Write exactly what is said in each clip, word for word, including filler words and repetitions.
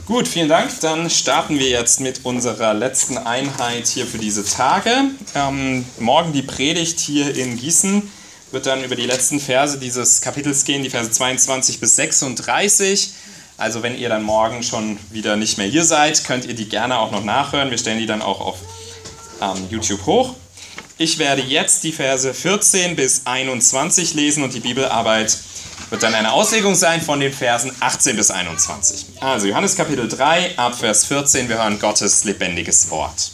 Gut, vielen Dank. Dann starten wir jetzt mit unserer letzten Einheit hier für diese Tage. Ähm, morgen die Predigt hier in Gießen wird dann über die letzten Verse dieses Kapitels gehen, die Verse zweiundzwanzig bis sechsunddreißig. Also wenn ihr dann morgen schon wieder nicht mehr hier seid, könnt ihr die gerne auch noch nachhören. Wir stellen die dann auch auf ähm, YouTube hoch. Ich werde jetzt die Verse vierzehn bis einundzwanzig lesen und die Bibelarbeit wird dann eine Auslegung sein von den Versen achtzehn bis einundzwanzig. Also Johannes Kapitel drei, ab Vers vierzehn, wir hören Gottes lebendiges Wort.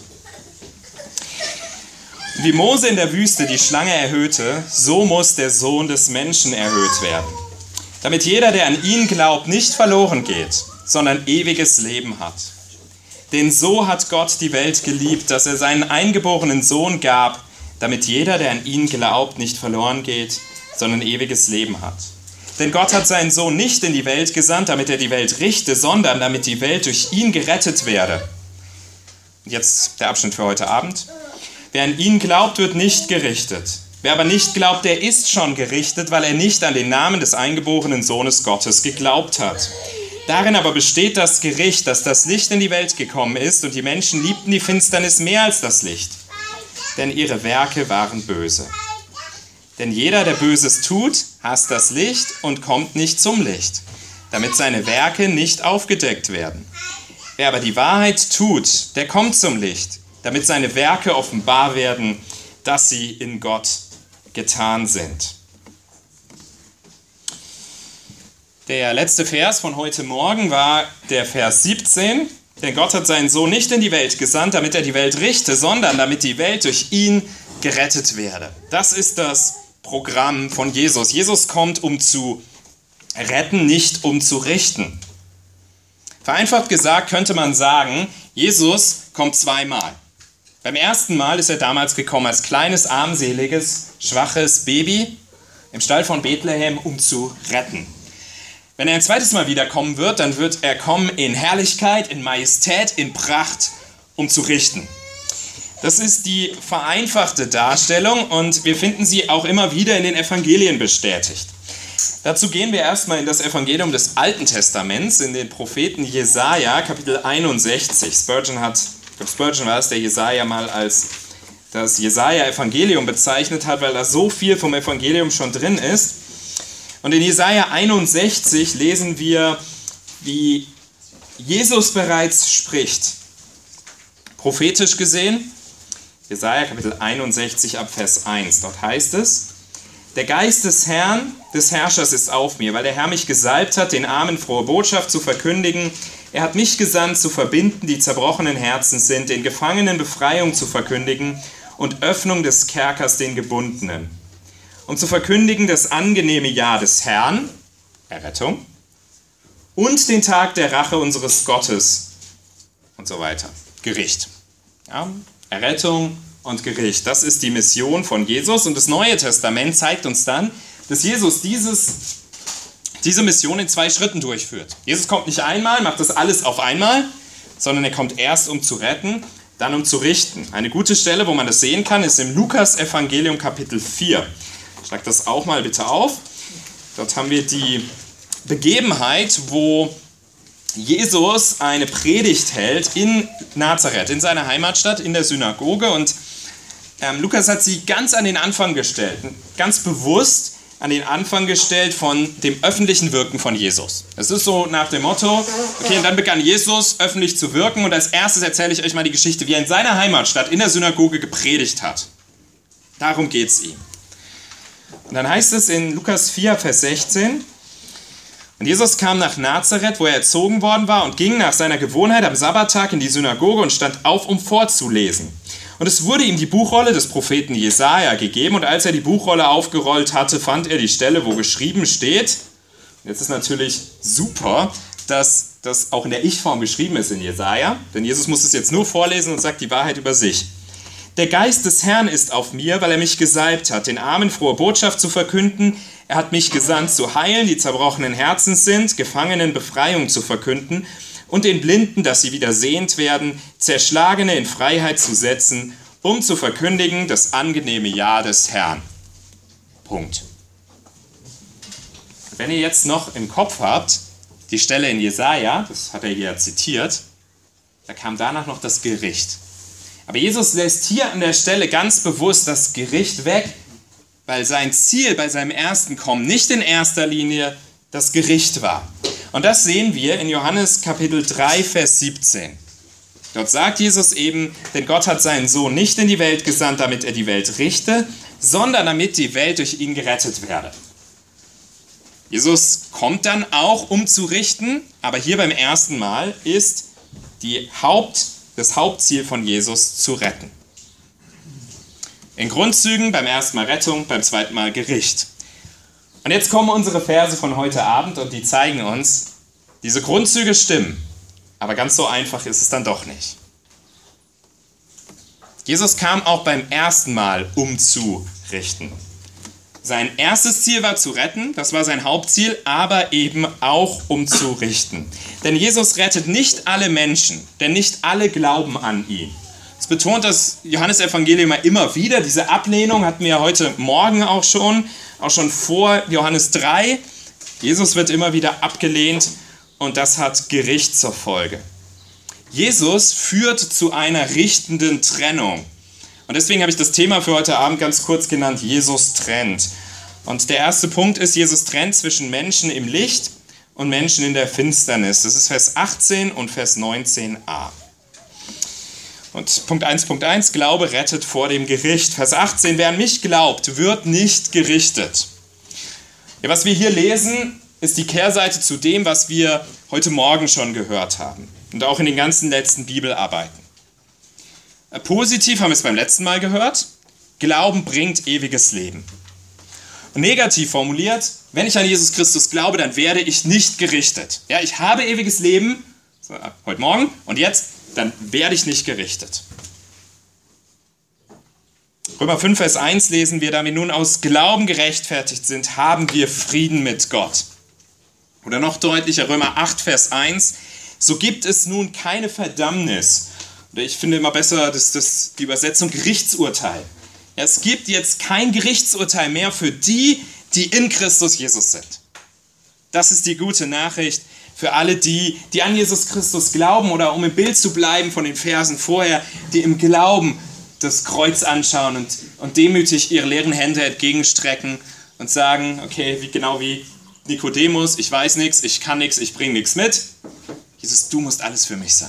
Wie Mose in der Wüste die Schlange erhöhte, so muss der Sohn des Menschen erhöht werden, damit jeder, der an ihn glaubt, nicht verloren geht, sondern ewiges Leben hat. Denn so hat Gott die Welt geliebt, dass er seinen eingeborenen Sohn gab, damit jeder, der an ihn glaubt, nicht verloren geht, sondern ewiges Leben hat. Denn Gott hat seinen Sohn nicht in die Welt gesandt, damit er die Welt richte, sondern damit die Welt durch ihn gerettet werde. Jetzt der Abschnitt für heute Abend. Wer an ihn glaubt, wird nicht gerichtet. Wer aber nicht glaubt, der ist schon gerichtet, weil er nicht an den Namen des eingeborenen Sohnes Gottes geglaubt hat. Darin aber besteht das Gericht, dass das Licht in die Welt gekommen ist und die Menschen liebten die Finsternis mehr als das Licht, denn ihre Werke waren böse. Denn jeder, der Böses tut, hasst das Licht und kommt nicht zum Licht, damit seine Werke nicht aufgedeckt werden. Wer aber die Wahrheit tut, der kommt zum Licht, damit seine Werke offenbar werden, dass sie in Gott getan sind. Der letzte Vers von heute Morgen war der Vers siebzehn. Denn Gott hat seinen Sohn nicht in die Welt gesandt, damit er die Welt richte, sondern damit die Welt durch ihn gerettet werde. Das ist das Programm von Jesus. Jesus kommt, um zu retten, nicht um zu richten. Vereinfacht gesagt könnte man sagen, Jesus kommt zweimal. Beim ersten Mal ist er damals gekommen als kleines, armseliges, schwaches Baby im Stall von Bethlehem, um zu retten. Wenn er ein zweites Mal wiederkommen wird, dann wird er kommen in Herrlichkeit, in Majestät, in Pracht, um zu richten. Das ist die vereinfachte Darstellung und wir finden sie auch immer wieder in den Evangelien bestätigt. Dazu gehen wir erstmal in das Evangelium des Alten Testaments, in den Propheten Jesaja, Kapitel einundsechzig. Spurgeon hat, ich glaube Spurgeon war es, der Jesaja mal als das Jesaja-Evangelium bezeichnet hat, weil da so viel vom Evangelium schon drin ist. Und in Jesaja einundsechzig lesen wir, wie Jesus bereits spricht. Prophetisch gesehen, Jesaja Kapitel einundsechzig ab Vers eins, dort heißt es: Der Geist des Herrn, des Herrschers ist auf mir, weil der Herr mich gesalbt hat, den Armen frohe Botschaft zu verkündigen. Er hat mich gesandt, zu verbinden, die zerbrochenen Herzen sind, den Gefangenen Befreiung zu verkündigen und Öffnung des Kerkers den Gebundenen. Um zu verkündigen das angenehme Jahr des Herrn, Errettung, und den Tag der Rache unseres Gottes und so weiter, Gericht. Ja, Errettung und Gericht, das ist die Mission von Jesus und das Neue Testament zeigt uns dann, dass Jesus dieses, diese Mission in zwei Schritten durchführt. Jesus kommt nicht einmal, macht das alles auf einmal, sondern er kommt erst, um zu retten, dann um zu richten. Eine gute Stelle, wo man das sehen kann, ist im Lukas-Evangelium Kapitel vier. Schlag das auch mal bitte auf. Dort haben wir die Begebenheit, wo Jesus eine Predigt hält in Nazareth, in seiner Heimatstadt, in der Synagoge. Und ähm, Lukas hat sie ganz an den Anfang gestellt, ganz bewusst an den Anfang gestellt von dem öffentlichen Wirken von Jesus. Das ist so nach dem Motto, okay, und dann begann Jesus öffentlich zu wirken und als erstes erzähle ich euch mal die Geschichte, wie er in seiner Heimatstadt, in der Synagoge gepredigt hat. Darum geht es ihm. Und dann heißt es in Lukas vier, Vers sechzehn, und Jesus kam nach Nazareth, wo er erzogen worden war, und ging nach seiner Gewohnheit am Sabbattag in die Synagoge und stand auf, um vorzulesen. Und es wurde ihm die Buchrolle des Propheten Jesaja gegeben, und als er die Buchrolle aufgerollt hatte, fand er die Stelle, wo geschrieben steht, jetzt ist natürlich super, dass das auch in der Ich-Form geschrieben ist in Jesaja, denn Jesus muss es jetzt nur vorlesen und sagt die Wahrheit über sich. Der Geist des Herrn ist auf mir, weil er mich gesalbt hat, den Armen frohe Botschaft zu verkünden. Er hat mich gesandt, zu heilen, die zerbrochenen Herzens sind, Gefangenen Befreiung zu verkünden und den Blinden, dass sie wieder sehend werden, Zerschlagene in Freiheit zu setzen, um zu verkündigen das angenehme Jahr des Herrn. Punkt. Wenn ihr jetzt noch im Kopf habt, die Stelle in Jesaja, das hat er hier zitiert, da kam danach noch das Gericht. Aber Jesus lässt hier an der Stelle ganz bewusst das Gericht weg, weil sein Ziel bei seinem ersten Kommen nicht in erster Linie das Gericht war. Und das sehen wir in Johannes Kapitel drei, Vers siebzehn. Dort sagt Jesus eben, denn Gott hat seinen Sohn nicht in die Welt gesandt, damit er die Welt richte, sondern damit die Welt durch ihn gerettet werde. Jesus kommt dann auch, um zu richten, aber hier beim ersten Mal ist die Haupt, das Hauptziel von Jesus zu retten. In Grundzügen beim ersten Mal Rettung, beim zweiten Mal Gericht. Und jetzt kommen unsere Verse von heute Abend und die zeigen uns, diese Grundzüge stimmen, aber ganz so einfach ist es dann doch nicht. Jesus kam auch beim ersten Mal, um zu richten. Sein erstes Ziel war zu retten, das war sein Hauptziel, aber eben auch um zu richten. Denn Jesus rettet nicht alle Menschen, denn nicht alle glauben an ihn. Es betont das Johannesevangelium immer wieder, diese Ablehnung hatten wir ja heute Morgen auch schon, auch schon vor Johannes drei. Jesus wird immer wieder abgelehnt und das hat Gericht zur Folge. Jesus führt zu einer richtenden Trennung. Und deswegen habe ich das Thema für heute Abend ganz kurz genannt, Jesus trennt. Und der erste Punkt ist, Jesus trennt zwischen Menschen im Licht und Menschen in der Finsternis. Das ist Vers achtzehn und Vers neunzehn a. Und Punkt eins Punkt eins, Glaube rettet vor dem Gericht. Vers achtzehn, wer an mich glaubt, wird nicht gerichtet. Ja, was wir hier lesen, ist die Kehrseite zu dem, was wir heute Morgen schon gehört haben. Und auch in den ganzen letzten Bibelarbeiten. Positiv haben wir es beim letzten Mal gehört. Glauben bringt ewiges Leben. Und negativ formuliert, wenn ich an Jesus Christus glaube, dann werde ich nicht gerichtet. Ja, ich habe ewiges Leben, so, heute Morgen, und jetzt, dann werde ich nicht gerichtet. Römer fünf, Vers eins lesen wir, da wir nun aus Glauben gerechtfertigt sind, haben wir Frieden mit Gott. Oder noch deutlicher, Römer acht, Vers eins, so gibt es nun keine Verdammnis. Oder ich finde immer besser das, das, die Übersetzung Gerichtsurteil. Ja, es gibt jetzt kein Gerichtsurteil mehr für die, die in Christus Jesus sind. Das ist die gute Nachricht für alle die, die an Jesus Christus glauben oder um im Bild zu bleiben von den Versen vorher, die im Glauben das Kreuz anschauen und, und demütig ihre leeren Hände entgegenstrecken und sagen, okay, wie, genau wie Nikodemus, ich weiß nichts, ich kann nichts, ich bringe nichts mit. Jesus, du musst alles für mich sein.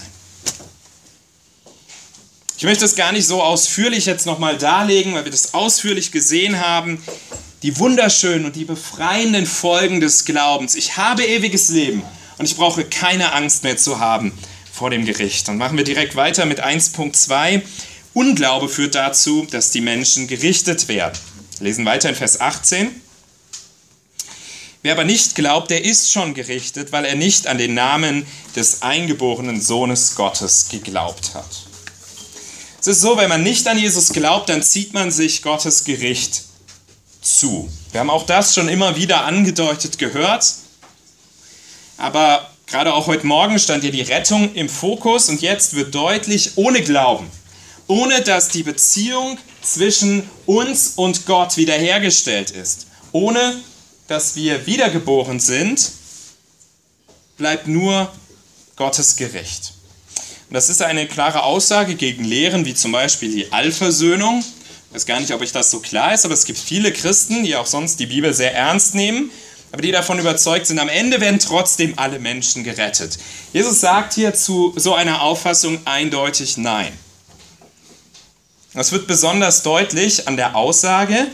Ich möchte das gar nicht so ausführlich jetzt nochmal darlegen, weil wir das ausführlich gesehen haben. Die wunderschönen und die befreienden Folgen des Glaubens. Ich habe ewiges Leben und ich brauche keine Angst mehr zu haben vor dem Gericht. Dann machen wir direkt weiter mit eins Punkt zwei. Unglaube führt dazu, dass die Menschen gerichtet werden. Wir lesen weiter in Vers achtzehn. Wer aber nicht glaubt, der ist schon gerichtet, weil er nicht an den Namen des eingeborenen Sohnes Gottes geglaubt hat. Es ist so, wenn man nicht an Jesus glaubt, dann zieht man sich Gottes Gericht zu. Wir haben auch das schon immer wieder angedeutet gehört. Aber gerade auch heute Morgen stand ja die Rettung im Fokus und jetzt wird deutlich, ohne Glauben, ohne dass die Beziehung zwischen uns und Gott wiederhergestellt ist, ohne dass wir wiedergeboren sind, bleibt nur Gottes Gericht. Und das ist eine klare Aussage gegen Lehren wie zum Beispiel die Allversöhnung. Ich weiß gar nicht, ob euch das so klar ist, aber es gibt viele Christen, die auch sonst die Bibel sehr ernst nehmen, aber die davon überzeugt sind, am Ende werden trotzdem alle Menschen gerettet. Jesus sagt hier zu so einer Auffassung eindeutig Nein. Das wird besonders deutlich an der Aussage,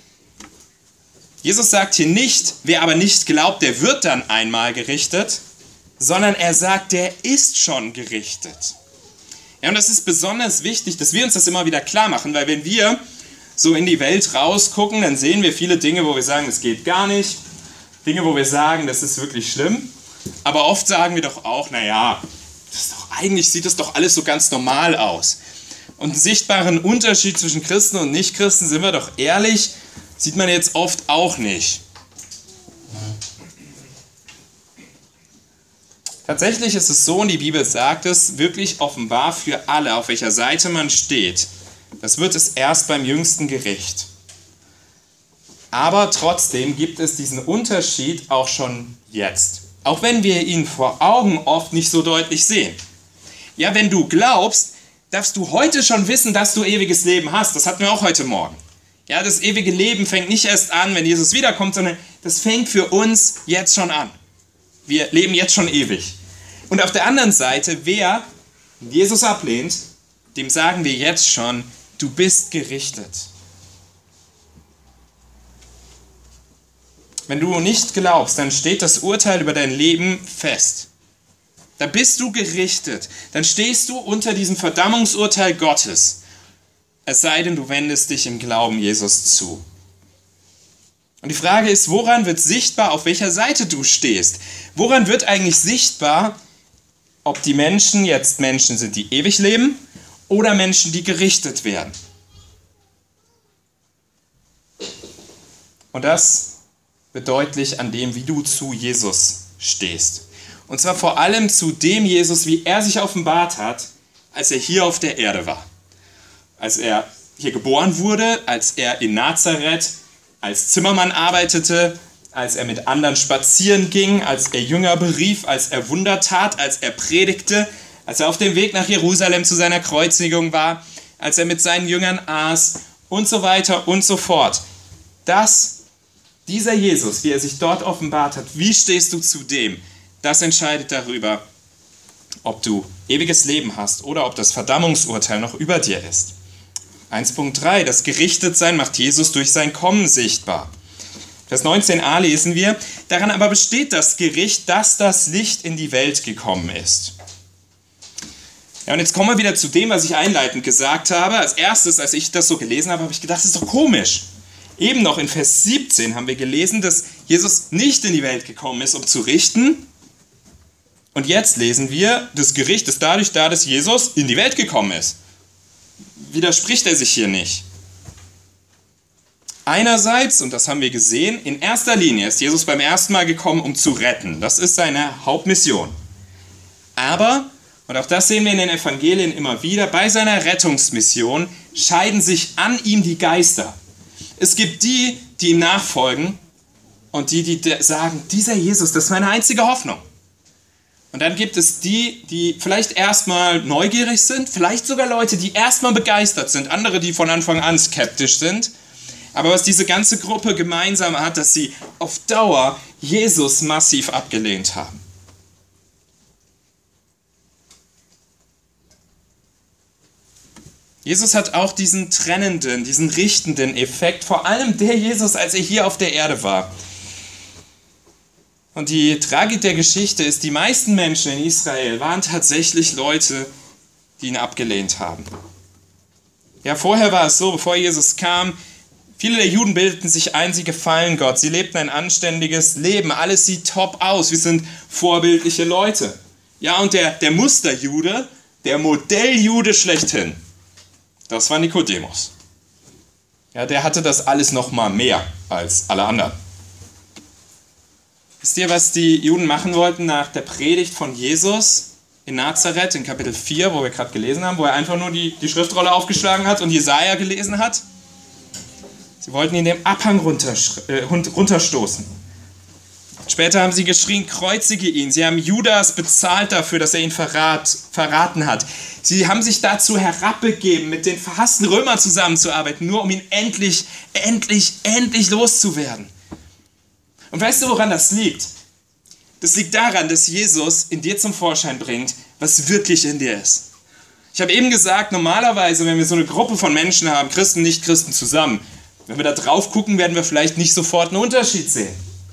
Jesus sagt hier nicht, wer aber nicht glaubt, der wird dann einmal gerichtet, sondern er sagt, der ist schon gerichtet. Ja, und das ist besonders wichtig, dass wir uns das immer wieder klar machen, weil wenn wir so in die Welt rausgucken, dann sehen wir viele Dinge, wo wir sagen, es geht gar nicht, Dinge, wo wir sagen, das ist wirklich schlimm, aber oft sagen wir doch auch, naja, das ist doch, eigentlich sieht das doch alles so ganz normal aus. Und einen sichtbaren Unterschied zwischen Christen und Nichtchristen, sind wir doch ehrlich, sieht man jetzt oft auch nicht. Tatsächlich ist es so, und die Bibel sagt es, wirklich offenbar für alle, auf welcher Seite man steht. Das wird es erst beim jüngsten Gericht. Aber trotzdem gibt es diesen Unterschied auch schon jetzt. auch wenn wir ihn vor Augen oft nicht so deutlich sehen. Ja, wenn du glaubst, darfst du heute schon wissen, dass du ewiges Leben hast. Das hatten wir auch heute Morgen. Ja, das ewige Leben fängt nicht erst an, wenn Jesus wiederkommt, sondern das fängt für uns jetzt schon an. Wir leben jetzt schon ewig. Und auf der anderen Seite, wer Jesus ablehnt, dem sagen wir jetzt schon, du bist gerichtet. Wenn du nicht glaubst, dann steht das Urteil über dein Leben fest. Dann bist du gerichtet. Dann stehst du unter diesem Verdammungsurteil Gottes. Es sei denn, du wendest dich im Glauben Jesus zu. Und die Frage ist, woran wird sichtbar, auf welcher Seite du stehst? Woran wird eigentlich sichtbar, ob die Menschen jetzt Menschen sind, die ewig leben oder Menschen, die gerichtet werden? Und das wird deutlich an dem, wie du zu Jesus stehst. Und zwar vor allem zu dem Jesus, wie er sich offenbart hat, als er hier auf der Erde war. Als er hier geboren wurde, als er in Nazareth als Zimmermann arbeitete, als er mit anderen spazieren ging, als er Jünger berief, als er Wunder tat, als er predigte, als er auf dem Weg nach Jerusalem zu seiner Kreuzigung war, als er mit seinen Jüngern aß und so weiter und so fort. Das, dieser Jesus, wie er sich dort offenbart hat, wie stehst du zu dem? Das entscheidet darüber, ob du ewiges Leben hast oder ob das Verdammungsurteil noch über dir ist. eins Punkt drei, das Gerichtetsein macht Jesus durch sein Kommen sichtbar. Vers neunzehn a lesen wir, daran aber besteht das Gericht, dass das Licht in die Welt gekommen ist. Ja, und jetzt kommen wir wieder zu dem, was ich einleitend gesagt habe. Als erstes, als ich das so gelesen habe, habe ich gedacht, das ist doch komisch. Eben noch in Vers siebzehn haben wir gelesen, dass Jesus nicht in die Welt gekommen ist, um zu richten. Und jetzt lesen wir, das Gericht ist dadurch da, dass Jesus in die Welt gekommen ist. Widerspricht er sich hier nicht? Einerseits, und das haben wir gesehen, in erster Linie ist Jesus beim ersten Mal gekommen, um zu retten. Das ist seine Hauptmission. Aber, und auch das sehen wir in den Evangelien immer wieder, bei seiner Rettungsmission scheiden sich an ihm die Geister. Es gibt die, die ihm nachfolgen und die, die sagen, dieser Jesus, das ist meine einzige Hoffnung. Und dann gibt es die, die vielleicht erstmal neugierig sind, vielleicht sogar Leute, die erstmal begeistert sind, andere, die von Anfang an skeptisch sind. Aber was diese ganze Gruppe gemeinsam hat, dass sie auf Dauer Jesus massiv abgelehnt haben. Jesus hat auch diesen trennenden, diesen richtenden Effekt, vor allem der Jesus, als er hier auf der Erde war. Und die Tragik der Geschichte ist, die meisten Menschen in Israel waren tatsächlich Leute, die ihn abgelehnt haben. Ja, vorher war es so, bevor Jesus kam, viele der Juden bildeten sich ein, sie gefallen Gott, sie lebten ein anständiges Leben, alles sieht top aus, wir sind vorbildliche Leute. Ja, und der, der Musterjude, der Modelljude schlechthin, das war Nikodemus. Ja, der hatte das alles noch mal mehr als alle anderen. Wisst ihr, was die Juden machen wollten nach der Predigt von Jesus in Nazareth, in Kapitel vier, wo wir gerade gelesen haben, wo er einfach nur die, die Schriftrolle aufgeschlagen hat und Jesaja gelesen hat? Sie wollten ihn dem Abhang runterstoßen. Später haben sie geschrien, kreuzige ihn. Sie haben Judas bezahlt dafür, dass er ihn verrat, verraten hat. Sie haben sich dazu herabbegeben, mit den verhassten Römern zusammenzuarbeiten, nur um ihn endlich, endlich, endlich loszuwerden. Und weißt du, woran das liegt? Das liegt daran, dass Jesus in dir zum Vorschein bringt, was wirklich in dir ist. Ich habe eben gesagt, normalerweise, wenn wir so eine Gruppe von Menschen haben, Christen, Nicht-Christen zusammen, wenn wir da drauf gucken, werden wir vielleicht nicht sofort einen Unterschied sehen.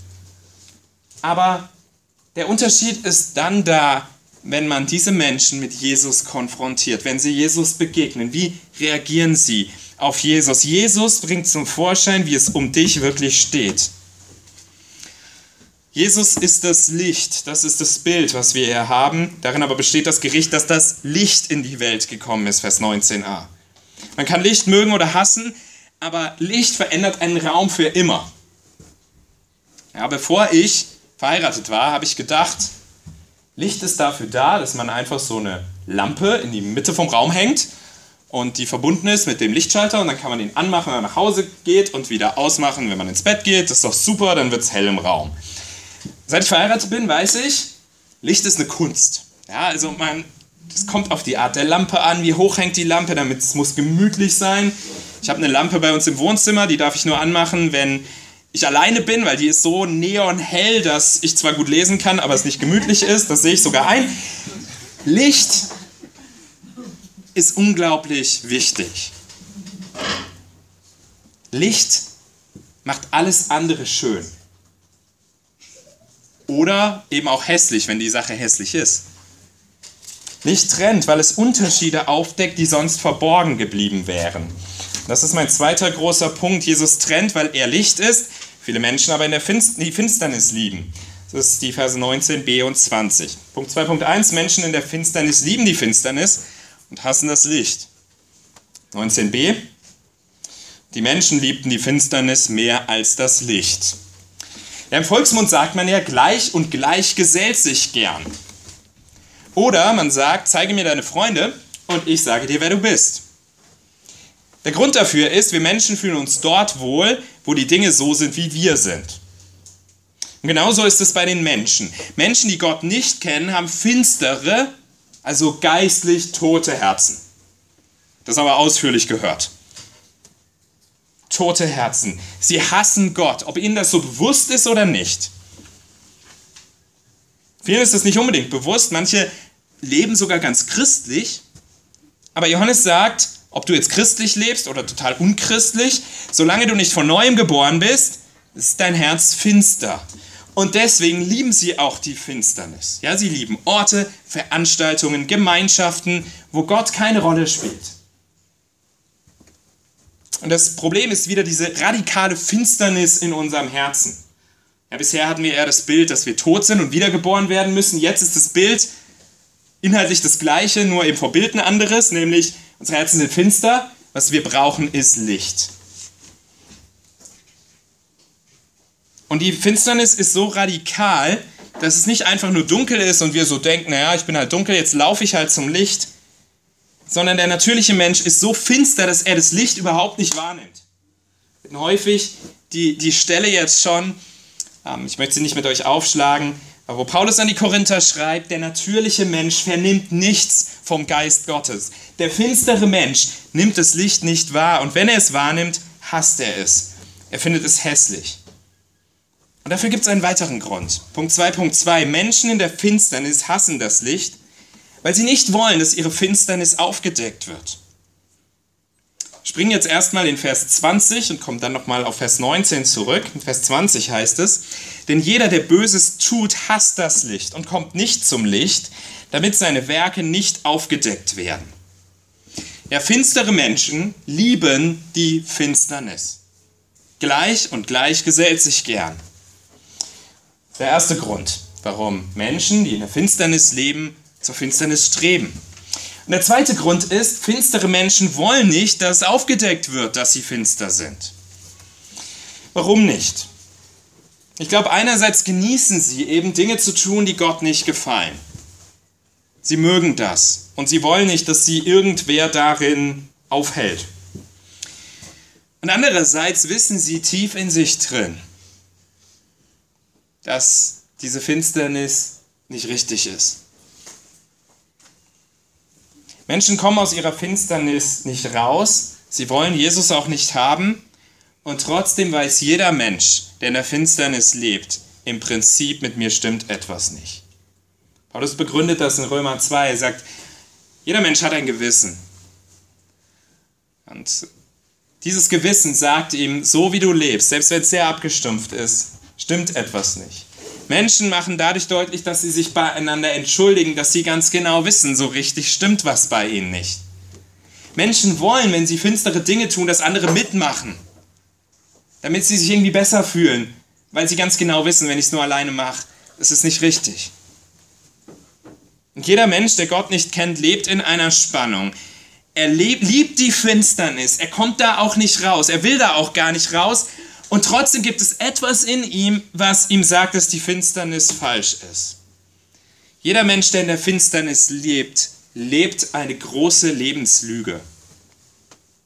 Aber der Unterschied ist dann da, wenn man diese Menschen mit Jesus konfrontiert, wenn sie Jesus begegnen. Wie reagieren sie auf Jesus? Jesus bringt zum Vorschein, wie es um dich wirklich steht. Jesus ist das Licht, das ist das Bild, was wir hier haben. Darin aber besteht das Gericht, dass das Licht in die Welt gekommen ist, Vers neunzehn a. Man kann Licht mögen oder hassen, aber Licht verändert einen Raum für immer. Ja, bevor ich verheiratet war, habe ich gedacht, Licht ist dafür da, dass man einfach so eine Lampe in die Mitte vom Raum hängt und die verbunden ist mit dem Lichtschalter und dann kann man ihn anmachen, wenn man nach Hause geht und wieder ausmachen, wenn man ins Bett geht. Das ist doch super, dann wird es hell im Raum. Seit ich verheiratet bin, weiß ich, Licht ist eine Kunst. Ja, also man, es kommt auf die Art der Lampe an, wie hoch hängt die Lampe, damit es muss gemütlich sein. Ich habe eine Lampe bei uns im Wohnzimmer, die darf ich nur anmachen, wenn ich alleine bin, weil die ist so neonhell, dass ich zwar gut lesen kann, aber es nicht gemütlich ist. Das sehe ich sogar ein. Licht ist unglaublich wichtig. Licht macht alles andere schön. Oder eben auch hässlich, wenn die Sache hässlich ist. Licht trennt, weil es Unterschiede aufdeckt, die sonst verborgen geblieben wären. Das ist mein zweiter großer Punkt. Jesus trennt, weil er Licht ist, viele Menschen aber in der Finst- die Finsternis lieben. Das ist die Verse neunzehn b und zwanzig. Punkt zwei Punkt eins, Menschen in der Finsternis lieben die Finsternis und hassen das Licht. neunzehn b, die Menschen liebten die Finsternis mehr als das Licht. Ja, im Volksmund sagt man ja, gleich und gleich gesellt sich gern. Oder man sagt, zeige mir deine Freunde und ich sage dir, wer du bist. Der Grund dafür ist, wir Menschen fühlen uns dort wohl, wo die Dinge so sind, wie wir sind. Und genauso ist es bei den Menschen. Menschen, die Gott nicht kennen, haben finstere, also geistlich tote Herzen. Das haben wir ausführlich gehört. Tote Herzen. Sie hassen Gott, ob ihnen das so bewusst ist oder nicht. Vielen ist das nicht unbedingt bewusst. Manche leben sogar ganz christlich. Aber Johannes sagt, ob du jetzt christlich lebst oder total unchristlich, solange du nicht von Neuem geboren bist, ist dein Herz finster. Und deswegen lieben sie auch die Finsternis. Ja, sie lieben Orte, Veranstaltungen, Gemeinschaften, wo Gott keine Rolle spielt. Und das Problem ist wieder diese radikale Finsternis in unserem Herzen. Ja, bisher hatten wir eher das Bild, dass wir tot sind und wiedergeboren werden müssen. Jetzt ist das Bild inhaltlich das Gleiche, nur eben vor Bild ein anderes, nämlich unsere Herzen sind finster, was wir brauchen ist Licht. Und die Finsternis ist so radikal, dass es nicht einfach nur dunkel ist und wir so denken, naja, ich bin halt dunkel, jetzt laufe ich halt zum Licht, sondern der natürliche Mensch ist so finster, dass er das Licht überhaupt nicht wahrnimmt. Und häufig die, die Stelle jetzt schon, ähm, ich möchte sie nicht mit euch aufschlagen, aber wo Paulus an die Korinther schreibt, der natürliche Mensch vernimmt nichts vom Geist Gottes. Der finstere Mensch nimmt das Licht nicht wahr und wenn er es wahrnimmt, hasst er es. Er findet es hässlich. Und dafür gibt es einen weiteren Grund. Punkt zwei Punkt zwei. Menschen in der Finsternis hassen das Licht, weil sie nicht wollen, dass ihre Finsternis aufgedeckt wird. Springen jetzt erstmal in Vers zwanzig und kommen dann nochmal auf Vers neunzehn zurück. In Vers zwanzig heißt es, denn jeder, der Böses tut, hasst das Licht und kommt nicht zum Licht, damit seine Werke nicht aufgedeckt werden. Ja, finstere Menschen lieben die Finsternis. Gleich und gleich gesellt sich gern. Der erste Grund, warum Menschen, die in der Finsternis leben, zur Finsternis streben. Und der zweite Grund ist, finstere Menschen wollen nicht, dass aufgedeckt wird, dass sie finster sind. Warum nicht? Ich glaube, einerseits genießen sie eben Dinge zu tun, die Gott nicht gefallen. Sie mögen das und sie wollen nicht, dass sie irgendwer darin aufhält. Und andererseits wissen sie tief in sich drin, dass diese Finsternis nicht richtig ist. Menschen kommen aus ihrer Finsternis nicht raus, sie wollen Jesus auch nicht haben und trotzdem weiß jeder Mensch, der in der Finsternis lebt, im Prinzip mit mir stimmt etwas nicht. Paulus begründet das in Römer zwei, er sagt, jeder Mensch hat ein Gewissen. Und dieses Gewissen sagt ihm, so wie du lebst, selbst wenn es sehr abgestumpft ist, stimmt etwas nicht. Menschen machen dadurch deutlich, dass sie sich beieinander entschuldigen, dass sie ganz genau wissen, so richtig stimmt was bei ihnen nicht. Menschen wollen, wenn sie finstere Dinge tun, dass andere mitmachen, damit sie sich irgendwie besser fühlen, weil sie ganz genau wissen, wenn ich es nur alleine mache, das ist nicht richtig. Und jeder Mensch, der Gott nicht kennt, lebt in einer Spannung. Er lebt, liebt die Finsternis, er kommt da auch nicht raus, er will da auch gar nicht raus, und trotzdem gibt es etwas in ihm, was ihm sagt, dass die Finsternis falsch ist. Jeder Mensch, der in der Finsternis lebt, lebt eine große Lebenslüge.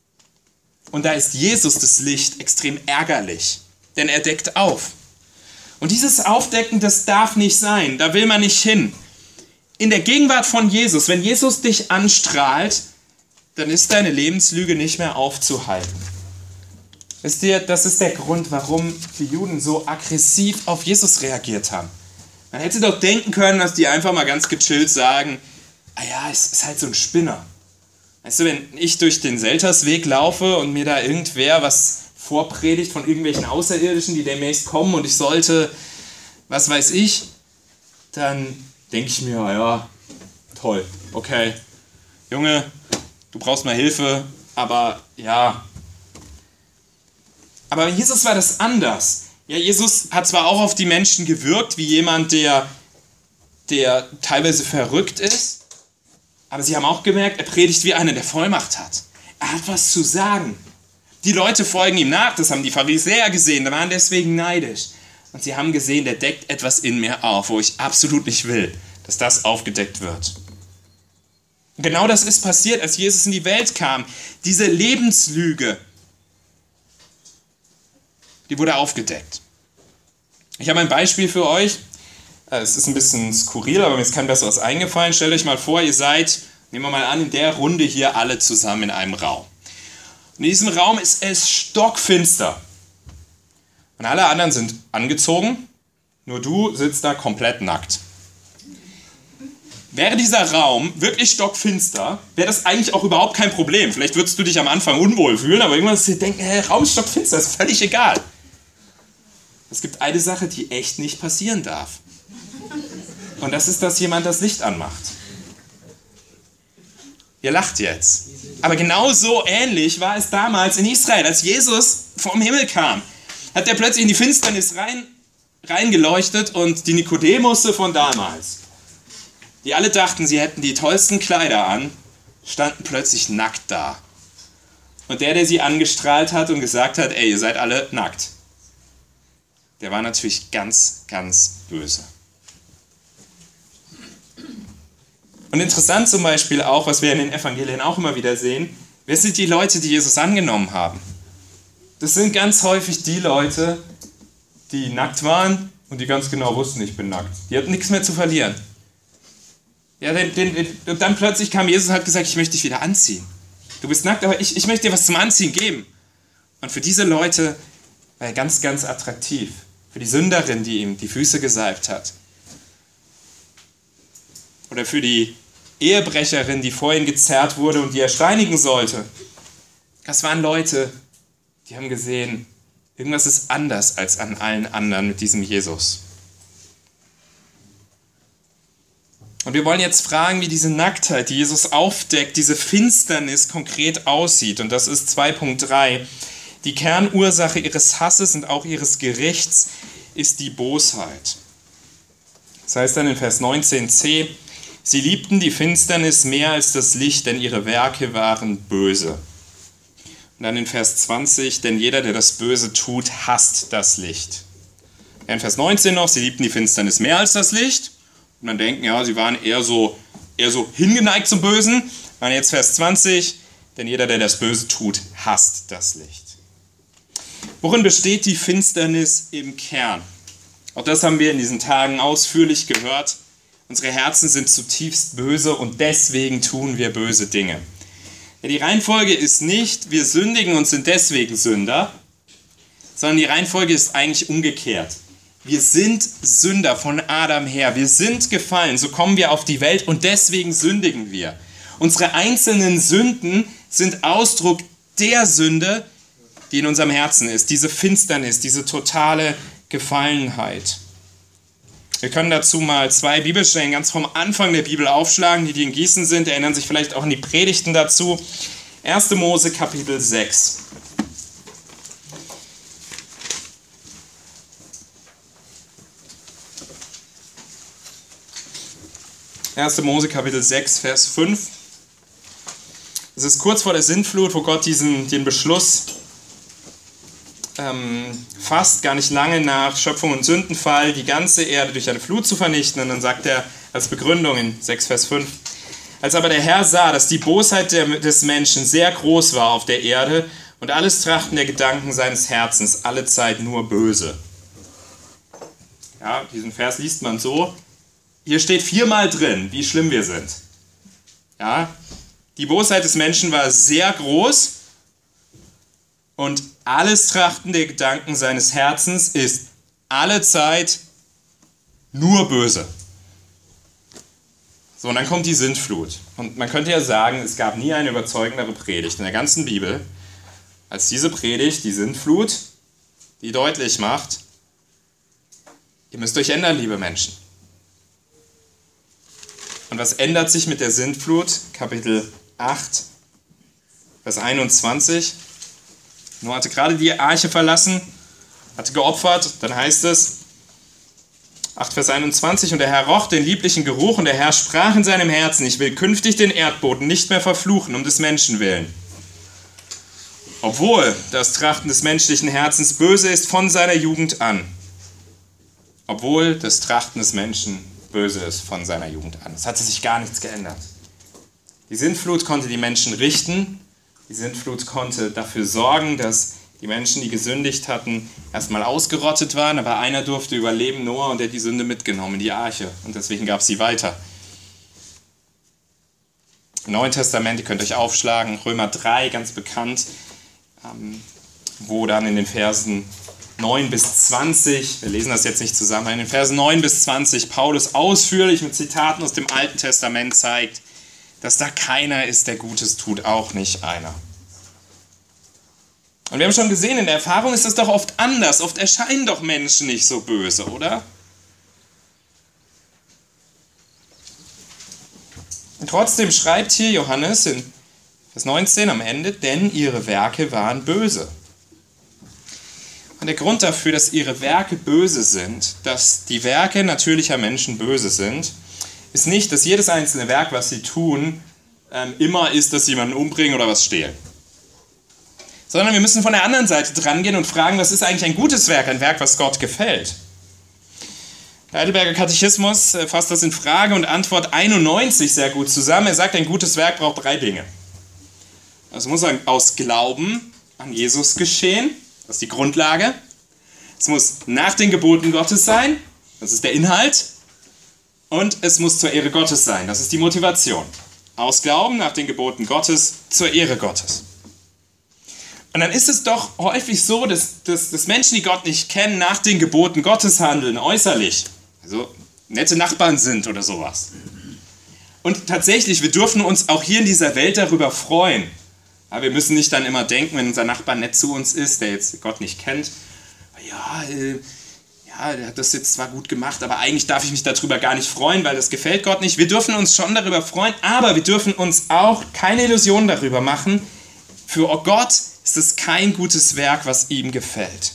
Und da ist Jesus das Licht extrem ärgerlich, denn er deckt auf. Und dieses Aufdecken, das darf nicht sein. Da will man nicht hin. In der Gegenwart von Jesus, wenn Jesus dich anstrahlt, dann ist deine Lebenslüge nicht mehr aufzuhalten. Wisst ihr, das ist der Grund, warum die Juden so aggressiv auf Jesus reagiert haben. Man hätte doch denken können, dass die einfach mal ganz gechillt sagen, ah ja, es ist halt so ein Spinner. Weißt du, wenn ich durch den Seltersweg laufe und mir da irgendwer was vorpredigt von irgendwelchen Außerirdischen, die demnächst kommen und ich sollte, was weiß ich, dann denke ich mir, ja, toll, okay, Junge, du brauchst mal Hilfe, aber ja. Aber bei Jesus war das anders. Ja, Jesus hat zwar auch auf die Menschen gewirkt, wie jemand, der, der teilweise verrückt ist, aber sie haben auch gemerkt, er predigt wie einer, der Vollmacht hat. Er hat was zu sagen. Die Leute folgen ihm nach, das haben die Pharisäer gesehen, da waren deswegen neidisch. Und sie haben gesehen, der deckt etwas in mir auf, wo ich absolut nicht will, dass das aufgedeckt wird. Und genau das ist passiert, als Jesus in die Welt kam. Diese Lebenslüge, die wurde aufgedeckt. Ich habe ein Beispiel für euch. Es ist ein bisschen skurril, aber mir ist kein besseres eingefallen. Stellt euch mal vor, ihr seid, nehmen wir mal an, in der Runde hier alle zusammen in einem Raum. Und in diesem Raum ist es stockfinster. Und alle anderen sind angezogen, nur du sitzt da komplett nackt. Wäre dieser Raum wirklich stockfinster, wäre das eigentlich auch überhaupt kein Problem. Vielleicht würdest du dich am Anfang unwohl fühlen, aber irgendwann wirst du dir denken, hey, Raum ist stockfinster, ist völlig egal. Es gibt eine Sache, die echt nicht passieren darf. Und das ist, dass jemand das Licht anmacht. Ihr lacht jetzt. Aber genau so ähnlich war es damals in Israel, als Jesus vom Himmel kam. Hat er plötzlich in die Finsternis rein, reingeleuchtet und die Nikodemusse von damals, die alle dachten, sie hätten die tollsten Kleider an, standen plötzlich nackt da. Und der, der sie angestrahlt hat und gesagt hat, ey, ihr seid alle nackt, der war natürlich ganz, ganz böse. Und interessant zum Beispiel auch, was wir in den Evangelien auch immer wieder sehen, wer sind die Leute, die Jesus angenommen haben? Das sind ganz häufig die Leute, die nackt waren und die ganz genau wussten, ich bin nackt. Die hatten nichts mehr zu verlieren. Ja, den, den, und dann plötzlich kam Jesus und hat gesagt, ich möchte dich wieder anziehen. Du bist nackt, aber ich, ich möchte dir was zum Anziehen geben. Und für diese Leute war er ganz, ganz attraktiv. Für die Sünderin, die ihm die Füße gesalbt hat. Oder für die Ehebrecherin, die vor ihn gezerrt wurde und die er steinigen sollte. Das waren Leute, die haben gesehen, irgendwas ist anders als an allen anderen mit diesem Jesus. Und wir wollen jetzt fragen, wie diese Nacktheit, die Jesus aufdeckt, diese Finsternis konkret aussieht. Und das ist zwei Punkt drei. Die Kernursache ihres Hasses und auch ihres Gerichts ist die Bosheit. Das heißt dann in Vers neunzehn c, sie liebten die Finsternis mehr als das Licht, denn ihre Werke waren böse. Und dann in Vers zwanzig, denn jeder, der das Böse tut, hasst das Licht. Ja, in Vers neunzehn noch, sie liebten die Finsternis mehr als das Licht. Und dann denken, ja, sie waren eher so, eher so hingeneigt zum Bösen. Und jetzt Vers zwanzig, denn jeder, der das Böse tut, hasst das Licht. Worin besteht die Finsternis im Kern? Auch das haben wir in diesen Tagen ausführlich gehört. Unsere Herzen sind zutiefst böse und deswegen tun wir böse Dinge. Ja, die Reihenfolge ist nicht, wir sündigen und sind deswegen Sünder, sondern die Reihenfolge ist eigentlich umgekehrt. Wir sind Sünder von Adam her. Wir sind gefallen, so kommen wir auf die Welt und deswegen sündigen wir. Unsere einzelnen Sünden sind Ausdruck der Sünde, die in unserem Herzen ist. Diese Finsternis, diese totale Gefallenheit. Wir können dazu mal zwei Bibelstellen ganz vom Anfang der Bibel aufschlagen, die, die in Gießen sind, erinnern sich vielleicht auch an die Predigten dazu. erster Mose Kapitel sechs. erster Mose Kapitel sechs, Vers fünf. Es ist kurz vor der Sintflut, wo Gott diesen, den Beschluss ähm, fasst, gar nicht lange nach Schöpfung und Sündenfall, die ganze Erde durch eine Flut zu vernichten. Und dann sagt er als Begründung in sechs, Vers fünf, als aber der Herr sah, dass die Bosheit der, des Menschen sehr groß war auf der Erde und alles Trachten der Gedanken seines Herzens allezeit nur böse. Ja, diesen Vers liest man so. Hier steht viermal drin, wie schlimm wir sind. Ja, die Bosheit des Menschen war sehr groß und alles Trachten der Gedanken seines Herzens ist allezeit nur böse. So, und dann kommt die Sintflut. Und man könnte ja sagen, es gab nie eine überzeugendere Predigt in der ganzen Bibel, als diese Predigt, die Sintflut, die deutlich macht, ihr müsst euch ändern, liebe Menschen. Und was ändert sich mit der Sintflut? Kapitel acht, Vers einundzwanzig. Noah hatte gerade die Arche verlassen, hatte geopfert, dann heißt es, acht, Vers einundzwanzig, und der Herr roch den lieblichen Geruch und der Herr sprach in seinem Herzen, ich will künftig den Erdboden nicht mehr verfluchen, um des Menschen willen. Obwohl das Trachten des menschlichen Herzens böse ist von seiner Jugend an. Obwohl das Trachten des Menschen böse ist von seiner Jugend an. Es hatte sich gar nichts geändert. Die Sintflut konnte die Menschen richten. Die Sintflut konnte dafür sorgen, dass die Menschen, die gesündigt hatten, erstmal ausgerottet waren, aber einer durfte überleben, Noah, und der hat die Sünde mitgenommen in die Arche. Und deswegen gab es sie weiter. Im Neuen Testament, ihr könnt euch aufschlagen, Römer drei, ganz bekannt, ähm, wo dann in den Versen neun bis zwanzig, wir lesen das jetzt nicht zusammen, in den Versen neun bis zwanzig Paulus ausführlich mit Zitaten aus dem Alten Testament zeigt, dass da keiner ist, der Gutes tut, auch nicht einer. Und wir haben schon gesehen, in der Erfahrung ist das doch oft anders. Oft erscheinen doch Menschen nicht so böse, oder? Und trotzdem schreibt hier Johannes in Vers neunzehn am Ende, denn ihre Werke waren böse. Und der Grund dafür, dass ihre Werke böse sind, dass die Werke natürlicher Menschen böse sind, ist nicht, dass jedes einzelne Werk, was sie tun, ähm, immer ist, dass sie jemanden umbringen oder was stehlen. Sondern wir müssen von der anderen Seite dran gehen und fragen, was ist eigentlich ein gutes Werk, ein Werk, was Gott gefällt. Der Heidelberger Katechismus fasst das in Frage und Antwort einundneunzig sehr gut zusammen. Er sagt, ein gutes Werk braucht drei Dinge. Es muss aus Glauben an Jesus geschehen, das ist die Grundlage. Es muss nach den Geboten Gottes sein, das ist der Inhalt. Und es muss zur Ehre Gottes sein, das ist die Motivation. Aus Glauben nach den Geboten Gottes zur Ehre Gottes. Und dann ist es doch häufig so, dass, dass, dass Menschen, die Gott nicht kennen, nach den Geboten Gottes handeln, äußerlich. Also nette Nachbarn sind oder sowas. Und tatsächlich, wir dürfen uns auch hier in dieser Welt darüber freuen. Aber wir müssen nicht dann immer denken, wenn unser Nachbar nett zu uns ist, der jetzt Gott nicht kennt, ja, äh, ja, der hat das jetzt zwar gut gemacht, aber eigentlich darf ich mich darüber gar nicht freuen, weil das gefällt Gott nicht. Wir dürfen uns schon darüber freuen, aber wir dürfen uns auch keine Illusionen darüber machen. Für Gott ist es kein gutes Werk, was ihm gefällt.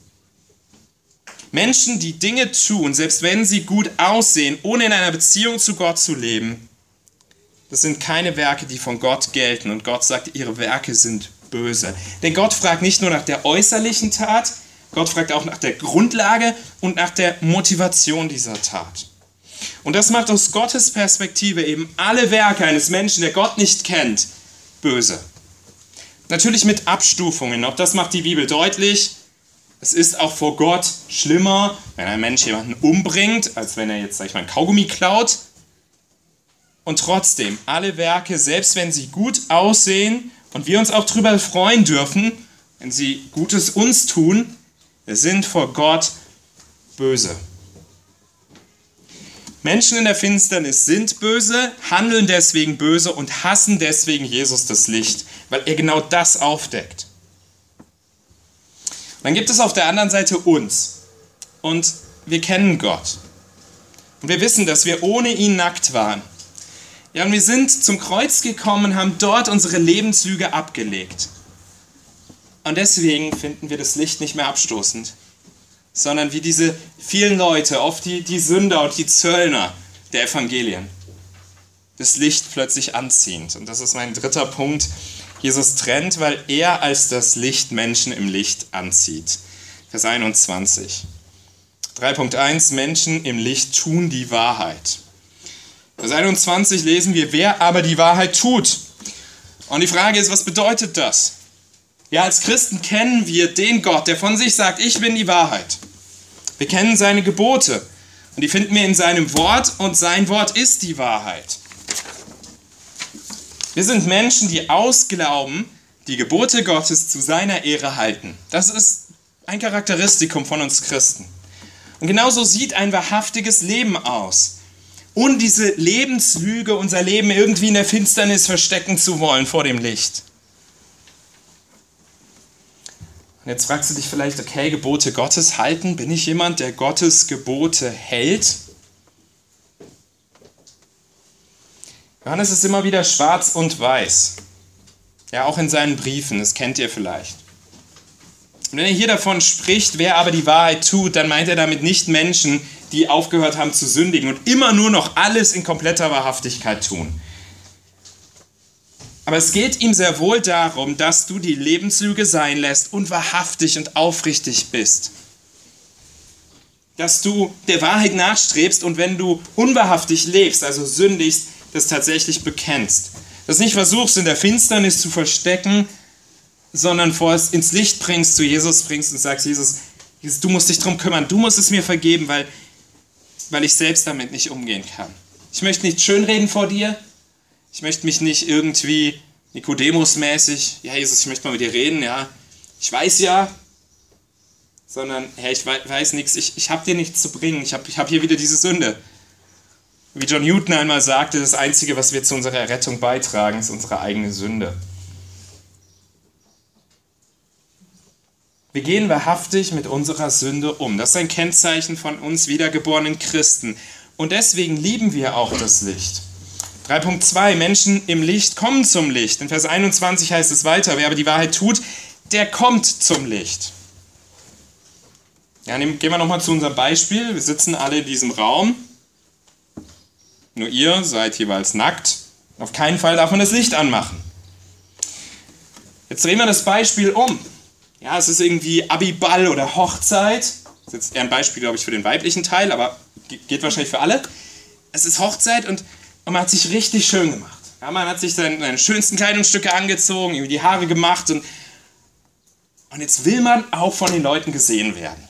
Menschen, die Dinge tun, selbst wenn sie gut aussehen, ohne in einer Beziehung zu Gott zu leben, das sind keine Werke, die von Gott gelten. Und Gott sagt, ihre Werke sind böse. Denn Gott fragt nicht nur nach der äußerlichen Tat, Gott fragt auch nach der Grundlage und nach der Motivation dieser Tat. Und das macht aus Gottes Perspektive eben alle Werke eines Menschen, der Gott nicht kennt, böse. Natürlich mit Abstufungen, auch das macht die Bibel deutlich. Es ist auch vor Gott schlimmer, wenn ein Mensch jemanden umbringt, als wenn er jetzt, sag ich mal, ein Kaugummi klaut. Und trotzdem, alle Werke, selbst wenn sie gut aussehen und wir uns auch darüber freuen dürfen, wenn sie Gutes uns tun, sind vor Gott böse. Menschen in der Finsternis sind böse, handeln deswegen böse und hassen deswegen Jesus das Licht, weil er genau das aufdeckt. Und dann gibt es auf der anderen Seite uns und wir kennen Gott. Und wir wissen, dass wir ohne ihn nackt waren. Ja, und wir sind zum Kreuz gekommen und haben dort unsere Lebenslüge abgelegt. Und deswegen finden wir das Licht nicht mehr abstoßend, sondern wie diese vielen Leute, oft die, die Sünder und die Zöllner der Evangelien, das Licht plötzlich anziehend. Und das ist mein dritter Punkt. Jesus trennt, weil er als das Licht Menschen im Licht anzieht. Vers einundzwanzig. drei Punkt eins, Menschen im Licht tun die Wahrheit. Vers einundzwanzig lesen wir, wer aber die Wahrheit tut. Und die Frage ist, was bedeutet das? Ja, als Christen kennen wir den Gott, der von sich sagt, ich bin die Wahrheit. Wir kennen seine Gebote und die finden wir in seinem Wort und sein Wort ist die Wahrheit. Wir sind Menschen, die aus Glauben die Gebote Gottes zu seiner Ehre halten. Das ist ein Charakteristikum von uns Christen. Und genauso sieht ein wahrhaftiges Leben aus. Und diese Lebenslüge, unser Leben irgendwie in der Finsternis verstecken zu wollen vor dem Licht. Und jetzt fragst du dich vielleicht, okay, Gebote Gottes halten, bin ich jemand, der Gottes Gebote hält? Johannes ist immer wieder schwarz und weiß. Ja, auch in seinen Briefen, das kennt ihr vielleicht. Und wenn er hier davon spricht, wer aber die Wahrheit tut, dann meint er damit nicht Menschen, die aufgehört haben zu sündigen und immer nur noch alles in kompletter Wahrhaftigkeit tun. Aber es geht ihm sehr wohl darum, dass du die Lebenslüge sein lässt und wahrhaftig und aufrichtig bist. Dass du der Wahrheit nachstrebst und wenn du unwahrhaftig lebst, also sündigst, das tatsächlich bekennst. Dass nicht versuchst, in der Finsternis zu verstecken, sondern vor es ins Licht bringst, zu Jesus bringst und sagst, Jesus, Jesus, du musst dich darum kümmern, du musst es mir vergeben, weil, weil ich selbst damit nicht umgehen kann. Ich möchte nicht schönreden vor dir, ich möchte mich nicht irgendwie Nikodemus-mäßig, ja Jesus, ich möchte mal mit dir reden, ja, ich weiß ja, sondern, Herr, ich weiß, weiß nichts, ich, ich habe dir nichts zu bringen, ich habe ich hab hier wieder diese Sünde. Wie John Newton einmal sagte, das Einzige, was wir zu unserer Errettung beitragen, ist unsere eigene Sünde. Wir gehen wahrhaftig mit unserer Sünde um. Das ist ein Kennzeichen von uns wiedergeborenen Christen. Und deswegen lieben wir auch das Licht. drei Punkt zwei, Menschen im Licht kommen zum Licht. In Vers einundzwanzig heißt es weiter, wer aber die Wahrheit tut, der kommt zum Licht. Ja, gehen wir nochmal zu unserem Beispiel. Wir sitzen alle in diesem Raum. Nur ihr seid jeweils nackt. Auf keinen Fall darf man das Licht anmachen. Jetzt drehen wir das Beispiel um. Ja, es ist irgendwie Abiball oder Hochzeit. Das ist jetzt eher ein Beispiel, glaube ich, für den weiblichen Teil, aber geht wahrscheinlich für alle. Es ist Hochzeit und, und man hat sich richtig schön gemacht. Ja, man hat sich seine, seine schönsten Kleidungsstücke angezogen, irgendwie die Haare gemacht und, und jetzt will man auch von den Leuten gesehen werden.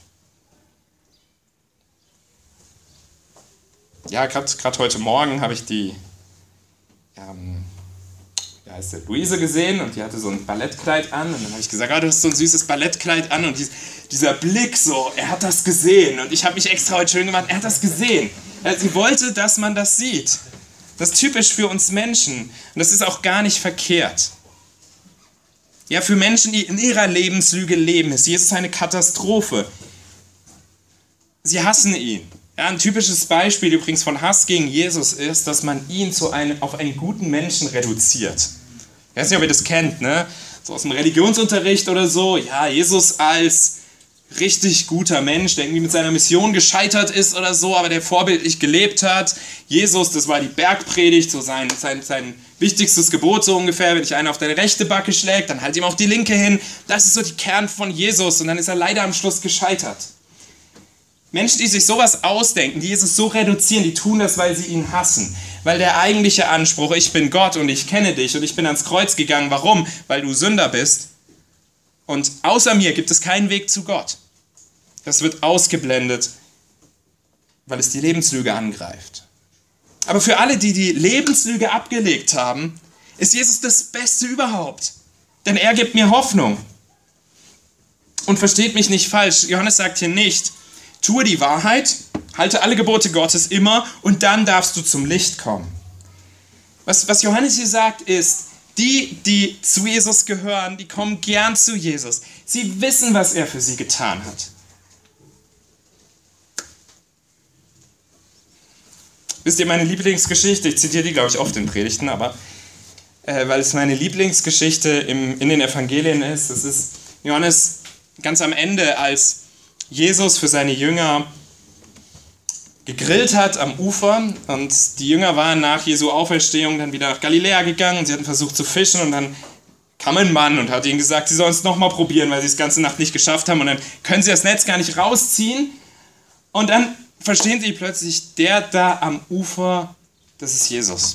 Ja, gerade heute Morgen habe ich die ähm, ja, heißt der, Luise gesehen und die hatte so ein Ballettkleid an und dann habe ich gesagt, ah, du hast so ein süßes Ballettkleid an und dies, dieser Blick so, er hat das gesehen und ich habe mich extra heute schön gemacht, er hat das gesehen. Sie wollte, dass man das sieht. Das ist typisch für uns Menschen und das ist auch gar nicht verkehrt. Ja, für Menschen, die in ihrer Lebenslüge leben, ist Jesus eine Katastrophe. Sie hassen ihn. Ja, ein typisches Beispiel übrigens von Hass gegen Jesus ist, dass man ihn zu einem, auf einen guten Menschen reduziert. Ich weiß nicht, ob ihr das kennt, ne? So aus dem Religionsunterricht oder so. Ja, Jesus als richtig guter Mensch, der irgendwie mit seiner Mission gescheitert ist oder so, aber der vorbildlich gelebt hat. Jesus, das war die Bergpredigt, so sein, sein, sein wichtigstes Gebot so ungefähr. Wenn dich einer auf deine rechte Backe schlägt, dann halt ihm auf die linke hin. Das ist so die Kern von Jesus und dann ist er leider am Schluss gescheitert. Menschen, die sich sowas ausdenken, die Jesus so reduzieren, die tun das, weil sie ihn hassen. Weil der eigentliche Anspruch, ich bin Gott und ich kenne dich und ich bin ans Kreuz gegangen. Warum? Weil du Sünder bist. Und außer mir gibt es keinen Weg zu Gott. Das wird ausgeblendet, weil es die Lebenslüge angreift. Aber für alle, die die Lebenslüge abgelegt haben, ist Jesus das Beste überhaupt. Denn er gibt mir Hoffnung. Und versteht mich nicht falsch, Johannes sagt hier nicht, tue die Wahrheit, halte alle Gebote Gottes immer und dann darfst du zum Licht kommen. Was, was Johannes hier sagt ist, die, die zu Jesus gehören, die kommen gern zu Jesus. Sie wissen, was er für sie getan hat. Wisst ihr, meine Lieblingsgeschichte, ich zitiere die, glaube ich, oft in Predigten, aber äh, weil es meine Lieblingsgeschichte im, in den Evangelien ist, das ist Johannes ganz am Ende, als Jesus für seine Jünger gegrillt hat am Ufer und die Jünger waren nach Jesu Auferstehung dann wieder nach Galiläa gegangen und sie hatten versucht zu fischen und dann kam ein Mann und hat ihnen gesagt, sie sollen es nochmal probieren, weil sie es die ganze Nacht nicht geschafft haben und dann können sie das Netz gar nicht rausziehen und dann verstehen sie plötzlich, der da am Ufer, das ist Jesus.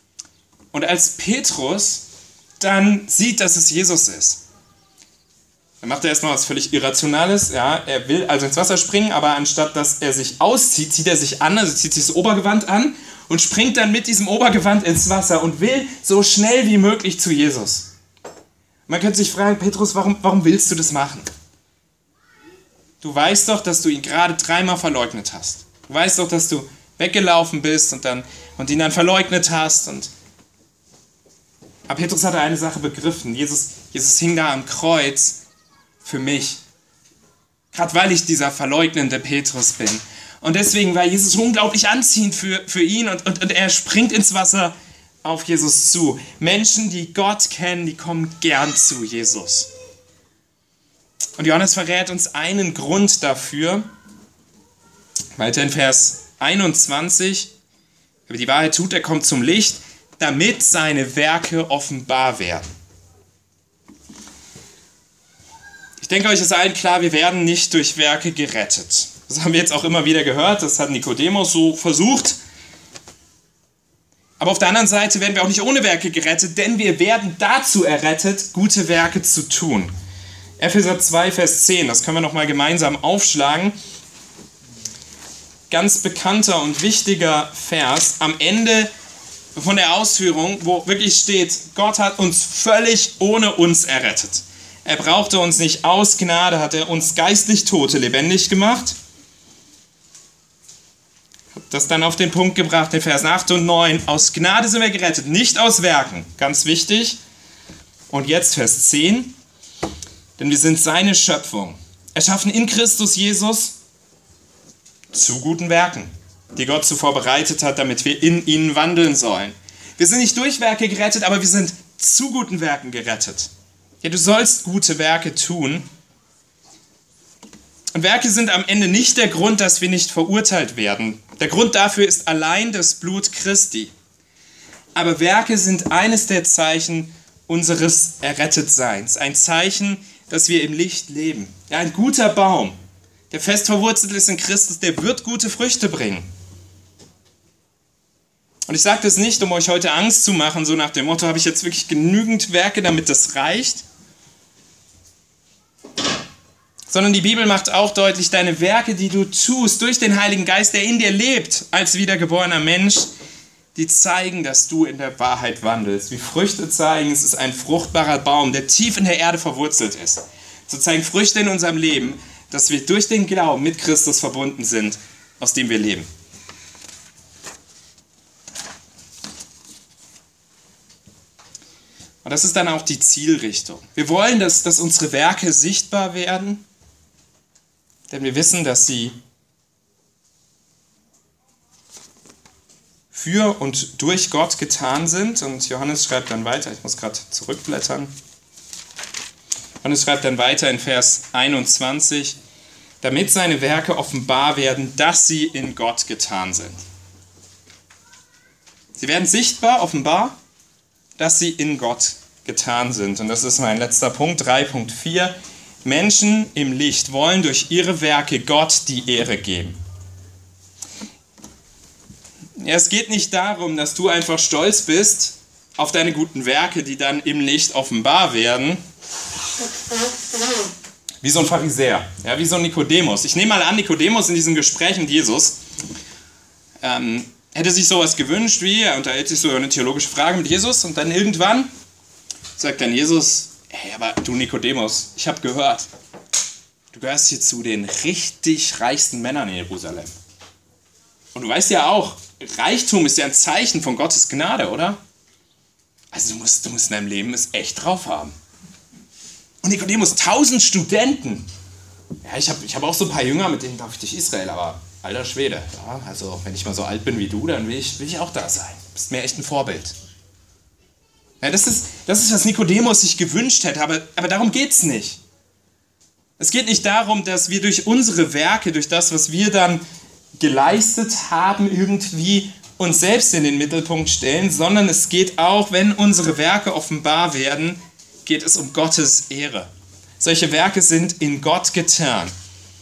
Und als Petrus dann sieht, dass es Jesus ist, Dann macht er erstmal was völlig Irrationales. Ja? Er will also ins Wasser springen, aber anstatt dass er sich auszieht, zieht er sich an, also zieht sich das Obergewand an und springt dann mit diesem Obergewand ins Wasser und will so schnell wie möglich zu Jesus. Man könnte sich fragen, Petrus, warum, warum willst du das machen? Du weißt doch, dass du ihn gerade dreimal verleugnet hast. Du weißt doch, dass du weggelaufen bist und, dann, und ihn dann verleugnet hast. Und aber Petrus hatte eine Sache begriffen. Jesus, Jesus hing da am Kreuz für mich. Gerade weil ich dieser verleugnende Petrus bin. Und deswegen war Jesus unglaublich anziehend für, für ihn und, und, und er springt ins Wasser auf Jesus zu. Menschen, die Gott kennen, die kommen gern zu Jesus. Und Johannes verrät uns einen Grund dafür. Weiter in Vers einundzwanzig. Wer die Wahrheit tut, der kommt zum Licht, damit seine Werke offenbar werden. Ich denke, euch ist allen klar, wir werden nicht durch Werke gerettet. Das haben wir jetzt auch immer wieder gehört, das hat Nikodemus so versucht. Aber auf der anderen Seite werden wir auch nicht ohne Werke gerettet, denn wir werden dazu errettet, gute Werke zu tun. Epheser zwei, Vers zehn, das können wir nochmal gemeinsam aufschlagen. Ganz bekannter und wichtiger Vers am Ende von der Ausführung, wo wirklich steht, Gott hat uns völlig ohne uns errettet. Er brauchte uns nicht aus Gnade, hat er uns geistlich Tote lebendig gemacht. Hab das dann auf den Punkt gebracht in Vers acht und neun. Aus Gnade sind wir gerettet, nicht aus Werken. Ganz wichtig. Und jetzt Vers zehn. Denn wir sind seine Schöpfung, erschaffen in Christus Jesus zu guten Werken, die Gott zuvor bereitet hat, damit wir in ihnen wandeln sollen. Wir sind nicht durch Werke gerettet, aber wir sind zu guten Werken gerettet. Ja, du sollst gute Werke tun. Und Werke sind am Ende nicht der Grund, dass wir nicht verurteilt werden. Der Grund dafür ist allein das Blut Christi. Aber Werke sind eines der Zeichen unseres Errettetseins. Ein Zeichen, dass wir im Licht leben. Ja, ein guter Baum, der fest verwurzelt ist in Christus, der wird gute Früchte bringen. Und ich sage das nicht, um euch heute Angst zu machen, so nach dem Motto, habe ich jetzt wirklich genügend Werke, damit das reicht? Sondern die Bibel macht auch deutlich, deine Werke, die du tust, durch den Heiligen Geist, der in dir lebt, als wiedergeborener Mensch, die zeigen, dass du in der Wahrheit wandelst. Wie Früchte zeigen, es ist ein fruchtbarer Baum, der tief in der Erde verwurzelt ist. So zeigen Früchte in unserem Leben, dass wir durch den Glauben mit Christus verbunden sind, aus dem wir leben. Und das ist dann auch die Zielrichtung. Wir wollen, dass, dass unsere Werke sichtbar werden, denn wir wissen, dass sie für und durch Gott getan sind. Und Johannes schreibt dann weiter, ich muss gerade zurückblättern. Johannes schreibt dann weiter in Vers einundzwanzig, damit seine Werke offenbar werden, dass sie in Gott getan sind. Sie werden sichtbar, offenbar, dass sie in Gott getan sind. Und das ist mein letzter Punkt, drei Punkt vier. Menschen im Licht wollen durch ihre Werke Gott die Ehre geben. Ja, es geht nicht darum, dass du einfach stolz bist auf deine guten Werke, die dann im Licht offenbar werden. Wie so ein Pharisäer, ja, wie so ein Nikodemus. Ich nehme mal an, Nikodemus in diesem Gespräch mit Jesus ähm, hätte sich sowas gewünscht, wie er unterhält sich so über eine theologische Frage mit Jesus und dann irgendwann sagt dann Jesus, hey, aber du Nikodemus, ich habe gehört, du gehörst hier zu den richtig reichsten Männern in Jerusalem. Und du weißt ja auch, Reichtum ist ja ein Zeichen von Gottes Gnade, oder? Also du musst, du musst in deinem Leben es echt drauf haben. Und Nikodemus, tausend Studenten. Ja, ich habe ich hab auch so ein paar Jünger, mit denen darf ich durch Israel, aber alter Schwede. Ja, also wenn ich mal so alt bin wie du, dann will ich, will ich auch da sein. Du bist mir echt ein Vorbild. Ja, das ist, das ist, was Nikodemus sich gewünscht hätte, aber, aber darum geht es nicht. Es geht nicht darum, dass wir durch unsere Werke, durch das, was wir dann geleistet haben, irgendwie uns selbst in den Mittelpunkt stellen, sondern es geht auch, wenn unsere Werke offenbar werden, geht es um Gottes Ehre. Solche Werke sind in Gott getan.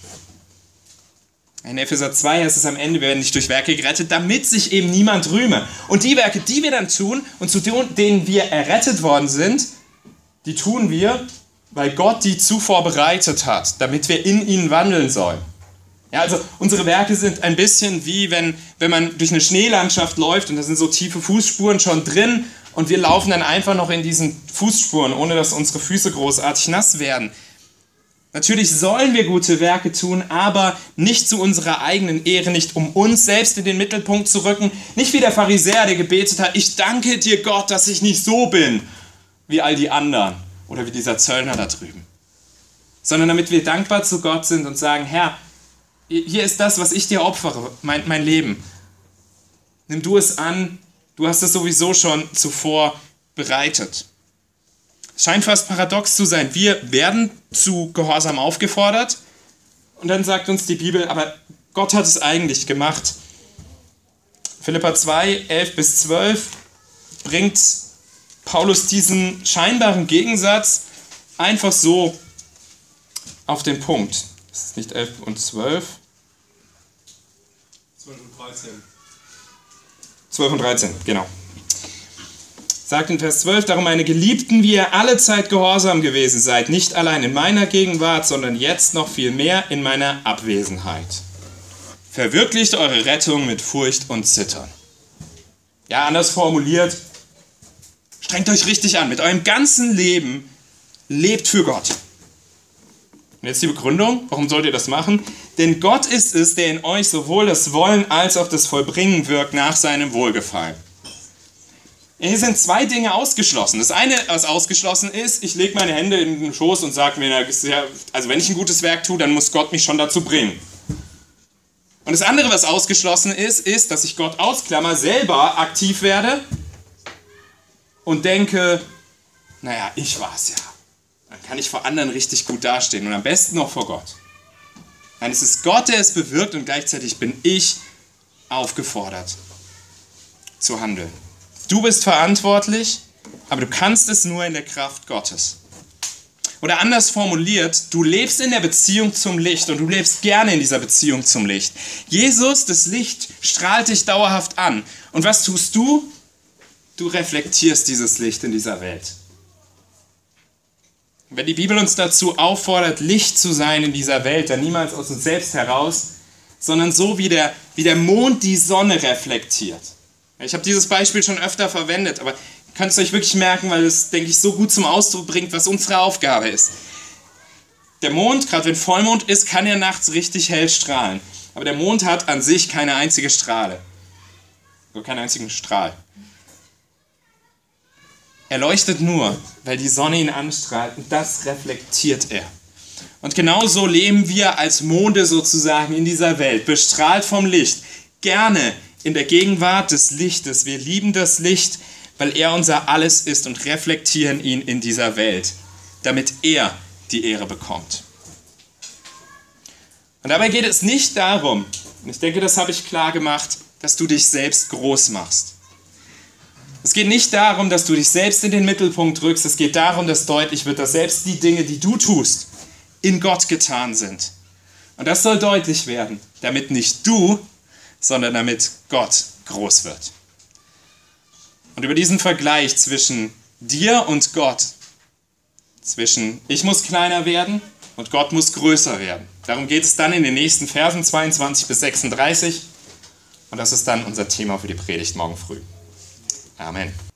In Epheser zwei heißt es am Ende, wir werden nicht durch Werke gerettet, damit sich eben niemand rühme. Und die Werke, die wir dann tun und zu denen wir errettet worden sind, die tun wir, weil Gott die zuvor bereitet hat, damit wir in ihnen wandeln sollen. Ja, also unsere Werke sind ein bisschen wie wenn, wenn man durch eine Schneelandschaft läuft und da sind so tiefe Fußspuren schon drin und wir laufen dann einfach noch in diesen Fußspuren, ohne dass unsere Füße großartig nass werden. Natürlich sollen wir gute Werke tun, aber nicht zu unserer eigenen Ehre, nicht um uns selbst in den Mittelpunkt zu rücken, nicht wie der Pharisäer, der gebetet hat, ich danke dir Gott, dass ich nicht so bin wie all die anderen oder wie dieser Zöllner da drüben, sondern damit wir dankbar zu Gott sind und sagen, Herr, hier ist das, was ich dir opfere, mein, mein Leben. Nimm du es an, du hast es sowieso schon zuvor bereitet. Es scheint fast paradox zu sein. Wir werden zu Gehorsam aufgefordert und dann sagt uns die Bibel, aber Gott hat es eigentlich gemacht. Philipper zwei, elf bis zwölf bringt Paulus diesen scheinbaren Gegensatz einfach so auf den Punkt. Das ist nicht elf und zwölf. zwölf und dreizehn. zwölf und dreizehn, genau. Sagt in Vers zwölf, darum meine Geliebten, wie ihr alle Zeit gehorsam gewesen seid, nicht allein in meiner Gegenwart, sondern jetzt noch viel mehr in meiner Abwesenheit. Verwirklicht eure Rettung mit Furcht und Zittern. Ja, anders formuliert, strengt euch richtig an, mit eurem ganzen Leben lebt für Gott. Und jetzt die Begründung, warum sollt ihr das machen? Denn Gott ist es, der in euch sowohl das Wollen als auch das Vollbringen wirkt nach seinem Wohlgefallen. Hier sind zwei Dinge ausgeschlossen. Das eine, was ausgeschlossen ist, ich lege meine Hände in den Schoß und sage mir, also wenn ich ein gutes Werk tue, dann muss Gott mich schon dazu bringen. Und das andere, was ausgeschlossen ist, ist, dass ich Gott ausklammer, selber aktiv werde und denke, naja, ich war's ja. Dann kann ich vor anderen richtig gut dastehen und am besten noch vor Gott. Nein, es ist Gott, der es bewirkt und gleichzeitig bin ich aufgefordert zu handeln. Du bist verantwortlich, aber du kannst es nur in der Kraft Gottes. Oder anders formuliert, du lebst in der Beziehung zum Licht und du lebst gerne in dieser Beziehung zum Licht. Jesus, das Licht, strahlt dich dauerhaft an. Und was tust du? Du reflektierst dieses Licht in dieser Welt. Wenn die Bibel uns dazu auffordert, Licht zu sein in dieser Welt, dann niemals aus uns selbst heraus, sondern so wie der, wie der Mond die Sonne reflektiert. Ich habe dieses Beispiel schon öfter verwendet, aber ihr könnt es euch wirklich merken, weil es, denke ich, so gut zum Ausdruck bringt, was unsere Aufgabe ist. Der Mond, gerade wenn Vollmond ist, kann er nachts richtig hell strahlen. Aber der Mond hat an sich keine einzige Strahle. Oder keinen einzigen Strahl. Er leuchtet nur, weil die Sonne ihn anstrahlt und das reflektiert er. Und genauso leben wir als Monde sozusagen in dieser Welt, bestrahlt vom Licht, gerne in der Gegenwart des Lichtes. Wir lieben das Licht, weil er unser Alles ist und reflektieren ihn in dieser Welt, damit er die Ehre bekommt. Und dabei geht es nicht darum, und ich denke, das habe ich klar gemacht, dass du dich selbst groß machst. Es geht nicht darum, dass du dich selbst in den Mittelpunkt rückst. Es geht darum, dass deutlich wird, dass selbst die Dinge, die du tust, in Gott getan sind. Und das soll deutlich werden, damit nicht du, sondern damit Gott groß wird. Und über diesen Vergleich zwischen dir und Gott, zwischen ich muss kleiner werden und Gott muss größer werden. Darum geht es dann in den nächsten Versen zweiundzwanzig bis sechsunddreißig. Und das ist dann unser Thema für die Predigt morgen früh. Amen.